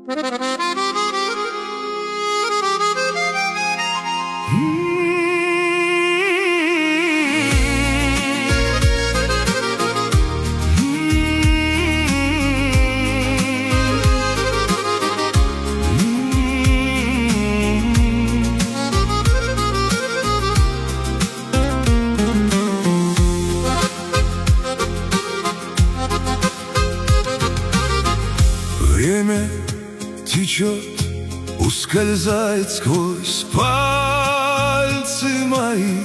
Время течет, ускользает сквозь пальцы мои.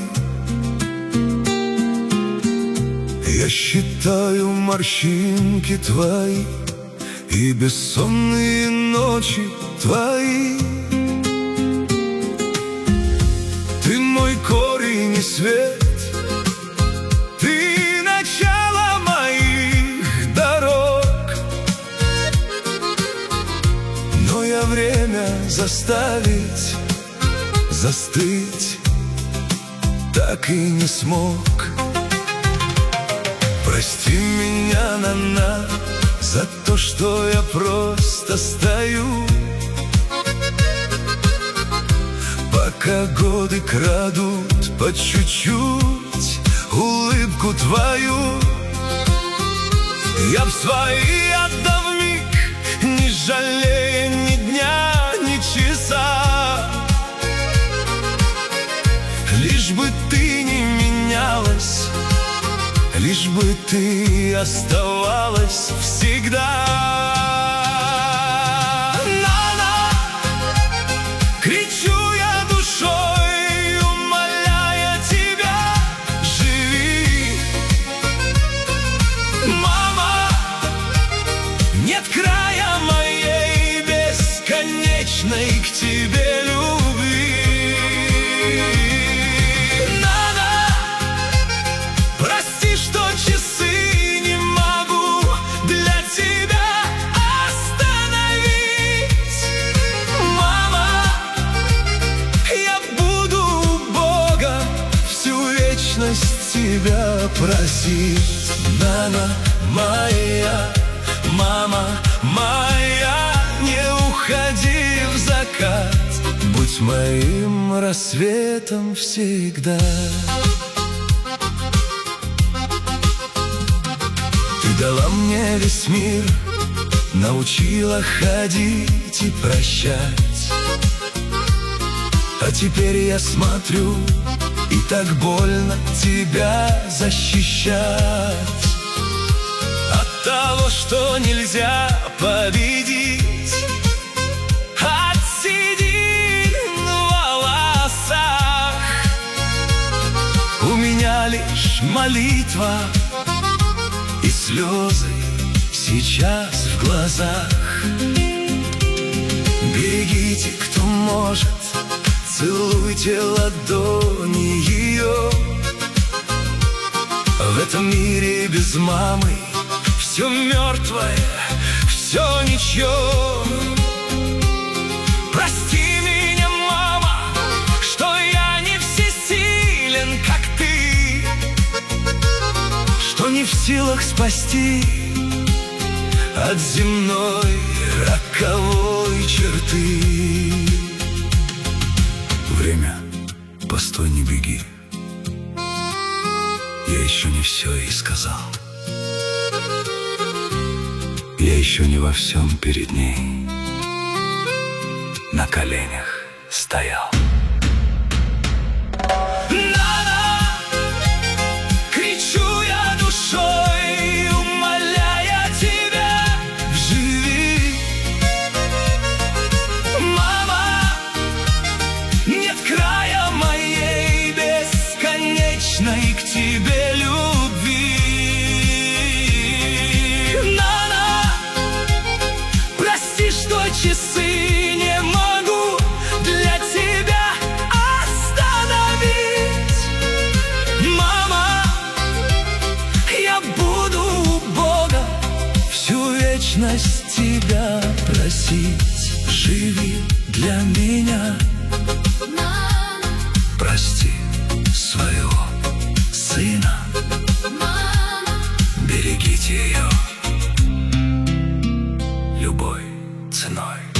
Я считаю морщинки твои и бессонные ночи твои. Ты мой корень и свет, ты начало моих дорог. Но я время заставить застыть так и не смог. Прости меня, Нана, за то, что я просто стою, пока годы крадут по чуть-чуть улыбку твою. Я б свои отдав миг, не жалея ни дня, ни часа, лишь бы ты не менялась, лишь бы ты оставалась всегда. Нана, кричу я душой, умоляя тебя, живи. Мама, нет края моей бесконечной к тебе любви. Тебя просить, Нана моя, мама моя, не уходи в закат, будь моим рассветом всегда. Ты дала мне весь мир, научила ходить и прощать, а теперь я смотрю, и так больно тебя защищать от того, что нельзя победить, от седин в волосах. У меня лишь молитва и слезы сейчас в глазах. Берегите, кто может, целуйте ладони ее. В этом мире без мамы все мертвое, все ничье. Прости меня, мама, что я не всесилен, как ты, что не в силах спасти от земной роковой черты. Время, постой, не беги, я еще не все ей сказал, я еще не во всем перед ней на коленях стоял. К тебе любви, Нана, прости, что часы не могу для тебя остановить. Мама, я буду у Бога всю вечность тебя просить. Живи для меня, прости своего сына, берегите ее любой ценой.